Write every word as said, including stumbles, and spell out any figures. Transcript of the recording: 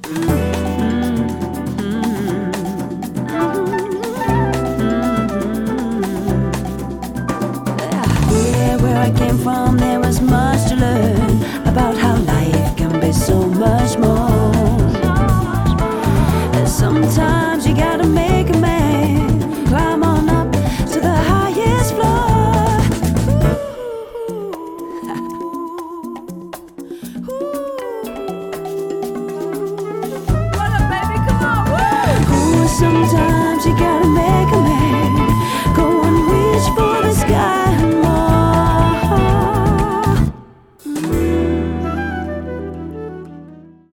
Yeah, where I came from, there was much to learn about how life can be so much more. And sometimes you gotta make a man climb on up to the highest floor. What up, baby? Come on! Ooh, sometimes you gotta make